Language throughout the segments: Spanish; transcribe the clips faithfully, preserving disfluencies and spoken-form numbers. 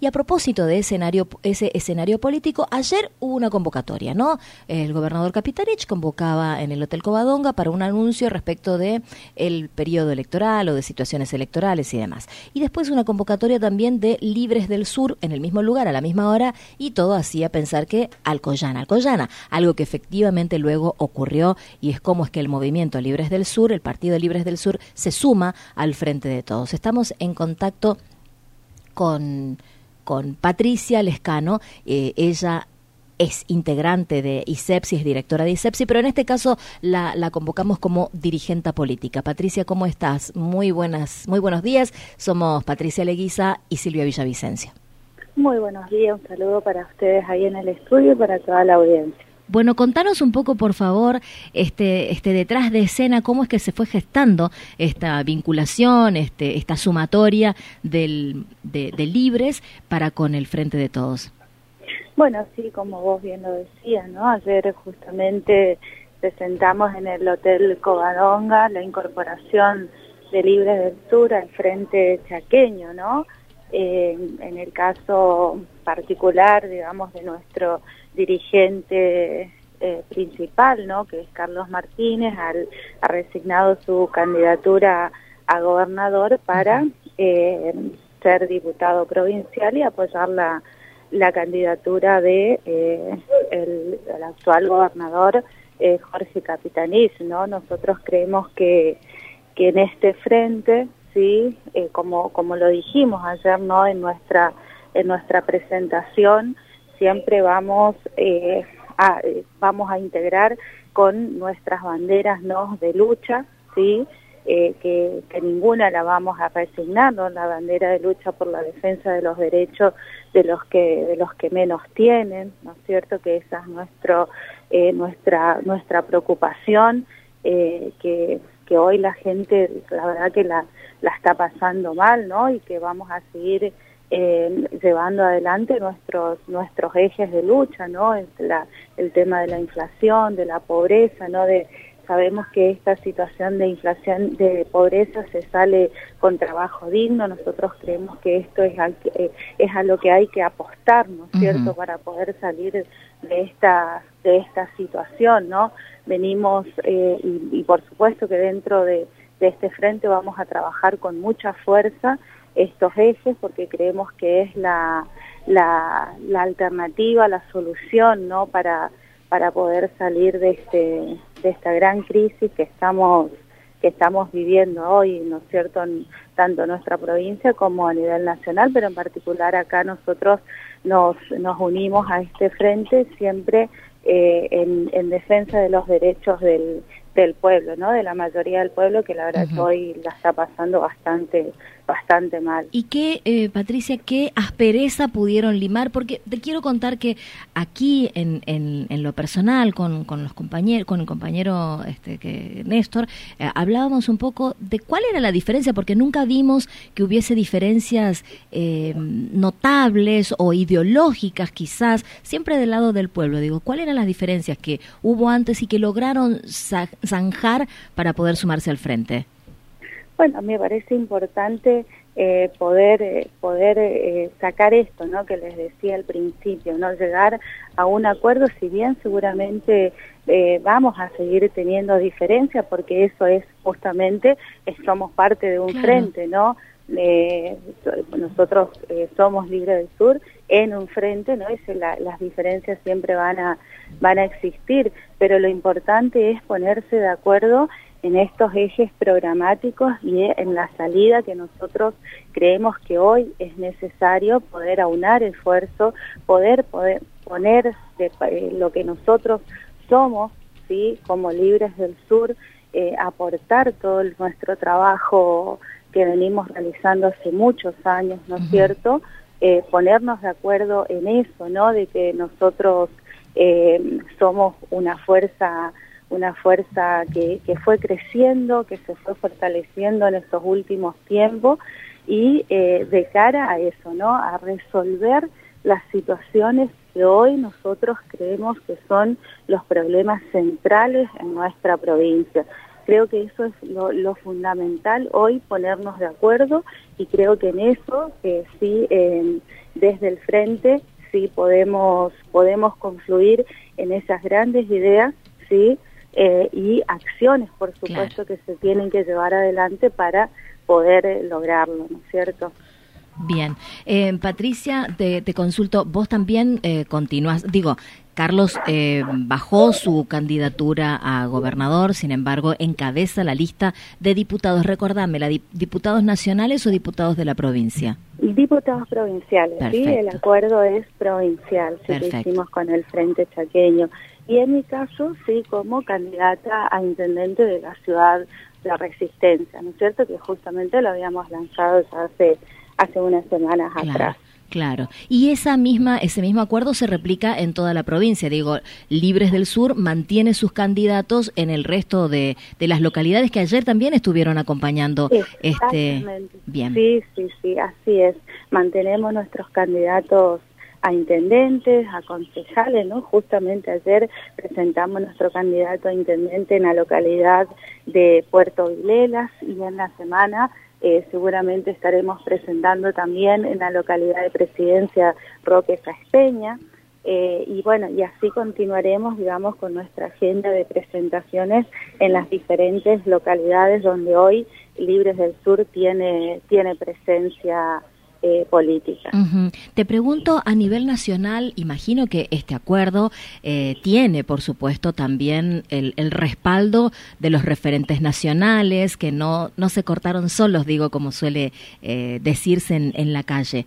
Y a propósito de escenario, ese escenario político, ayer hubo una convocatoria, ¿no? El gobernador Capitanich convocaba en el Hotel Covadonga para un anuncio respecto de el periodo electoral o de situaciones electorales y demás. Y después una convocatoria también de Libres del Sur en el mismo lugar, a la misma hora, y todo hacía pensar que Alcoyana, Alcoyana, algo que efectivamente luego ocurrió, y es como es que el movimiento Libres del Sur, el Partido Libres del Sur, se suma al Frente de Todos. Estamos en contacto con, con Patricia Lescano, eh, ella es integrante de ISEPSI, es directora de ISEPSI, pero en este caso la, la convocamos como dirigente política. Patricia, ¿cómo estás? Muy buenas, muy buenos días. Somos Patricia Leguiza y Silvia Villavicencio. Muy buenos días, un saludo para ustedes ahí en el estudio y para toda la audiencia. Bueno, contanos un poco, por favor, este, este detrás de escena, cómo es que se fue gestando esta vinculación, este, esta sumatoria del, de, de Libres para con el Frente de Todos. Bueno, sí, como vos bien lo decías, ¿no? Ayer justamente presentamos en el Hotel Covadonga la incorporación de Libres del Sur al Frente Chaqueño, ¿no? Eh, en el caso particular, digamos, de nuestro dirigente eh, principal, ¿no? Que es Carlos Martínez, al, ha resignado su candidatura a gobernador para eh, ser diputado provincial y apoyar la, la candidatura de eh, el, el actual gobernador eh, Jorge Capitanich, ¿no? Nosotros creemos que, que en este frente, sí, eh, como como lo dijimos ayer, ¿no? En nuestra en nuestra presentación siempre vamos eh, a eh, vamos a integrar con nuestras banderas, ¿no? De lucha, sí, eh, que, que ninguna la vamos a resignar, ¿no? La bandera de lucha por la defensa de los derechos de los que de los que menos tienen, ¿no es cierto? Que esa es nuestro eh, nuestra nuestra preocupación, eh, que que hoy la gente, la verdad que la, la está pasando mal, ¿no? Y que vamos a seguir eh, llevando adelante nuestros nuestros ejes de lucha, ¿no? El, la, el tema de la inflación, de la pobreza, ¿no? De sabemos que esta situación de inflación, de pobreza, se sale con trabajo digno. Nosotros creemos que esto es a, eh, es a lo que hay que apostar, ¿no es cierto?, uh-huh, para poder salir de esta de esta situación, ¿no? Venimos, eh, y, y por supuesto que dentro de, de este frente vamos a trabajar con mucha fuerza estos ejes, porque creemos que es la, la, la alternativa, la solución, ¿no? Para, para poder salir de este de esta gran crisis que estamos que estamos viviendo hoy, ¿no es cierto?, en, tanto en nuestra provincia como a nivel nacional, pero en particular acá nosotros nos, nos unimos a este frente siempre eh, en, en defensa de los derechos del, del pueblo, ¿no? De la mayoría del pueblo, que la verdad uh-huh, que hoy la está pasando bastante bastante mal. ¿Y qué, eh, Patricia, qué aspereza pudieron limar? Porque te quiero contar que aquí, en, en, en lo personal, con, con los compañeros, con el compañero este, que Néstor, eh, hablábamos un poco de cuál era la diferencia, porque nunca vimos que hubiese diferencias eh, notables o ideológicas, quizás, siempre del lado del pueblo. Digo, ¿cuáles eran las diferencias que hubo antes y que lograron zanjar para poder sumarse al frente? Bueno, me parece importante eh, poder eh, poder eh, sacar esto, ¿no? Que les decía al principio, no llegar a un acuerdo, si bien seguramente eh, vamos a seguir teniendo diferencias, porque eso es justamente, eh, somos parte de un claro, frente, ¿no? Eh, nosotros eh, somos Libres del Sur en un frente, ¿no? Es la, las diferencias siempre van a van a existir, pero lo importante es ponerse de acuerdo en estos ejes programáticos y en la salida que nosotros creemos que hoy es necesario poder aunar esfuerzo, poder, poder poner de, eh, lo que nosotros somos, ¿sí?, como Libres del Sur, eh, aportar todo el, nuestro trabajo que venimos realizando hace muchos años, ¿no es uh-huh, cierto?, eh, ponernos de acuerdo en eso, ¿no?, de que nosotros eh, somos una fuerza una fuerza que, que fue creciendo, que se fue fortaleciendo en estos últimos tiempos y eh, de cara a eso, ¿no?, a resolver las situaciones que hoy nosotros creemos que son los problemas centrales en nuestra provincia. creo que eso es lo, lo fundamental hoy, ponernos de acuerdo, y creo que en eso eh, sí, eh, desde el frente, sí podemos, podemos confluir en esas grandes ideas, sí, eh, y acciones, por supuesto, claro, que se tienen que llevar adelante para poder eh, lograrlo, ¿no es cierto? Bien. Eh, Patricia, te, te consulto, vos también eh, continúas, digo, Carlos eh, bajó su candidatura a gobernador, sin embargo, encabeza la lista de diputados. Recordame, ¿la di- ¿diputados nacionales o diputados de la provincia? Diputados provinciales, Perfecto. Sí, el acuerdo es provincial, sí, que hicimos con el Frente Chaqueño. Y en mi caso, sí, como candidata a intendente de la ciudad La Resistencia, ¿no es cierto? Que justamente lo habíamos lanzado ya hace, hace unas semanas Claro. atrás. Claro, y esa misma, ese mismo acuerdo se replica en toda la provincia. Digo, Libres del Sur mantiene sus candidatos en el resto de, de las localidades que ayer también estuvieron acompañando. este Bien. Sí, sí, sí, así es. Mantenemos nuestros candidatos a intendentes, a concejales, ¿no? Justamente ayer presentamos nuestro candidato a intendente en la localidad de Puerto Vilelas, y en la semana Eh, seguramente estaremos presentando también en la localidad de Presidencia Roque Sáenz Peña, eh, y bueno, y así continuaremos, digamos, con nuestra agenda de presentaciones en las diferentes localidades donde hoy Libres del Sur tiene, tiene presencia Eh, política. Uh-huh. Te pregunto, a nivel nacional, imagino que este acuerdo eh, tiene, por supuesto, también el, el respaldo de los referentes nacionales, que no, no se cortaron solos, digo, como suele eh, decirse en, en la calle.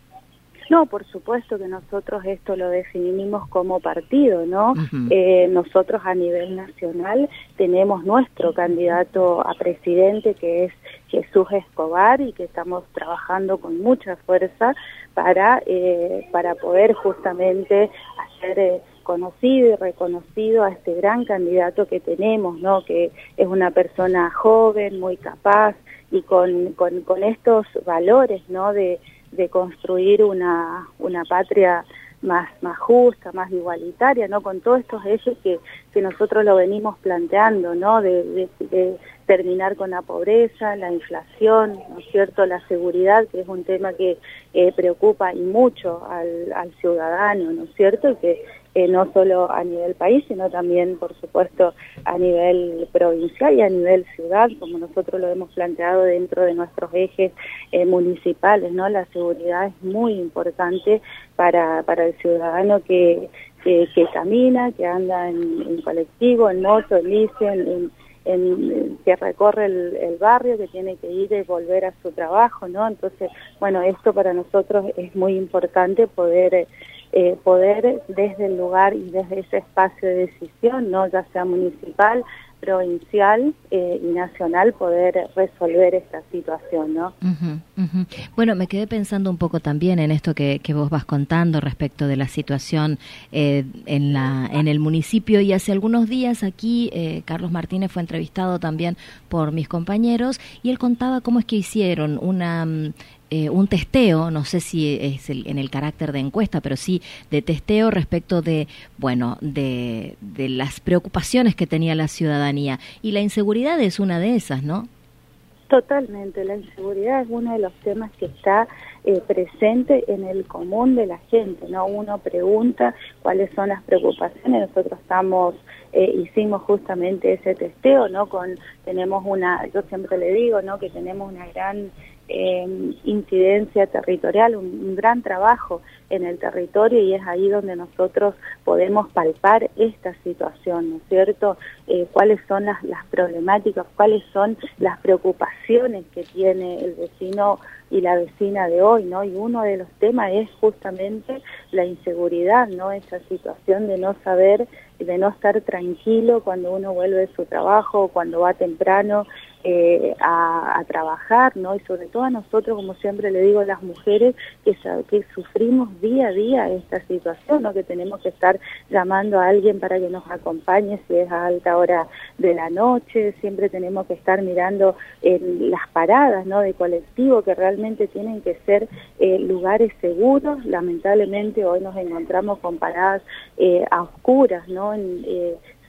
No, por supuesto que nosotros esto lo definimos como partido, ¿no? Uh-huh. Eh, nosotros a nivel nacional tenemos nuestro candidato a presidente, que es Jesús Escobar, y que estamos trabajando con mucha fuerza para, eh, para poder justamente hacer eh, conocido y reconocido a este gran candidato que tenemos, ¿no? Que es una persona joven, muy capaz, y con, con, con estos valores, ¿no? De de construir una, una patria más, más justa, más igualitaria, ¿no? Con todos estos ejes que, que nosotros lo venimos planteando, ¿no? De, de, de terminar con la pobreza, la inflación, ¿no es cierto? La seguridad, que es un tema que eh, preocupa y mucho al, al ciudadano, ¿no es cierto? Y que eh, no solo a nivel país, sino también, por supuesto, a nivel provincial y a nivel ciudad, como nosotros lo hemos planteado dentro de nuestros ejes eh, municipales, ¿no? La seguridad es muy importante para, para el ciudadano que, que, que camina, que anda en, en colectivo, en moto, en bici, en, en, en, que recorre el, el barrio, que tiene que ir y volver a su trabajo, ¿no? Entonces, bueno, esto para nosotros es muy importante poder... Eh, poder desde el lugar y desde ese espacio de decisión, no ya sea municipal, provincial eh, y nacional, poder resolver esta situación, ¿no? Uh-huh, uh-huh. Bueno, me quedé pensando un poco también en esto que, que vos vas contando respecto de la situación eh, en la en el municipio, y hace algunos días aquí eh, Carlos Martínez fue entrevistado también por mis compañeros, y él contaba cómo es que hicieron una... Eh, un testeo, no sé si es el, en el carácter de encuesta, pero sí de testeo respecto de, bueno, de, de las preocupaciones que tenía la ciudadanía, y la inseguridad es una de esas, ¿no? Totalmente, la inseguridad es uno de los temas que está eh, presente en el común de la gente, ¿no? Uno pregunta cuáles son las preocupaciones. Nosotros estamos, eh, hicimos justamente ese testeo, ¿no? Con, tenemos una, yo siempre le digo, ¿no? Que tenemos una gran eh, incidencia territorial, un, un gran trabajo en el territorio, y es ahí donde nosotros podemos palpar esta situación, ¿no es cierto? Eh, cuáles son las, las problemáticas, cuáles son las preocupaciones que tiene el vecino y la vecina de hoy, ¿no? Y uno de los temas es justamente la inseguridad, ¿no? Esa situación de no saber, de no estar tranquilo cuando uno vuelve de su trabajo, cuando va temprano eh, a, a trabajar, ¿no? Y sobre todo a nosotros, como siempre le digo, las mujeres que, que sufrimos día a día esta situación, ¿no? Que tenemos que estar llamando a alguien para que nos acompañe si es a alta hora de la noche, siempre tenemos que estar mirando en las paradas, ¿no? De colectivo, que realmente tienen que ser eh, lugares seguros. Lamentablemente hoy nos encontramos con paradas eh, a oscuras, ¿no? En, eh,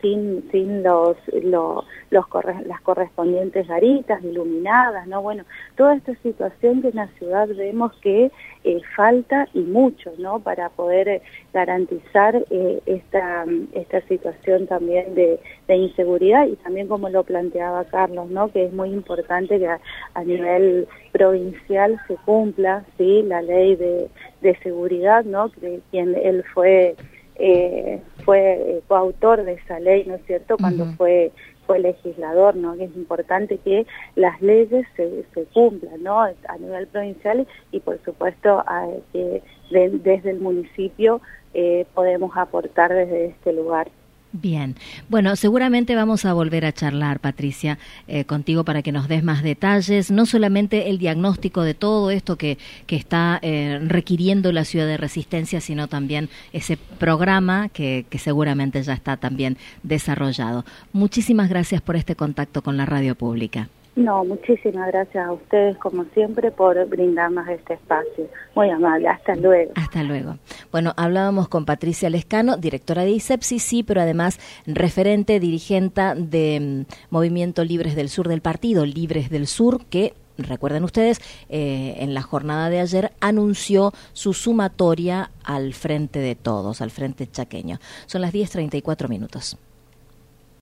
sin sin los, los, los corre, las correspondientes garitas iluminadas, ¿no? Bueno, toda esta situación que en la ciudad vemos que eh, falta y mucho, ¿no? Para poder eh, garantizar eh, esta, esta situación también de, de inseguridad y también como lo planteaba Carlos, ¿no? Que es muy importante que a, a nivel provincial se cumpla, ¿sí? La ley de, de seguridad, ¿no? Que quien él fue eh, fue coautor de esa ley, ¿no es cierto? Cuando uh-huh. fue fue legislador, ¿no? Que es importante que las leyes se, se cumplan, ¿no? A nivel provincial y por supuesto a, que de, desde el municipio eh, podemos aportar desde este lugar. Bien, bueno, seguramente vamos a volver a charlar, Patricia, eh, contigo para que nos des más detalles, no solamente el diagnóstico de todo esto que, que está eh, requiriendo la ciudad de Resistencia, sino también ese programa que, que seguramente ya está también desarrollado. Muchísimas gracias por este contacto con la radio pública. No, muchísimas gracias a ustedes, como siempre, por brindarnos este espacio. Muy amable, hasta luego. Hasta luego. Bueno, hablábamos con Patricia Lescano, directora de ISEPSI, sí, pero además referente, dirigente de um, Movimiento Libres del Sur del partido, Libres del Sur, que, recuerden ustedes, eh, en la jornada de ayer anunció su sumatoria al Frente de Todos, al Frente Chaqueño. Son las diez treinta y cuatro minutos.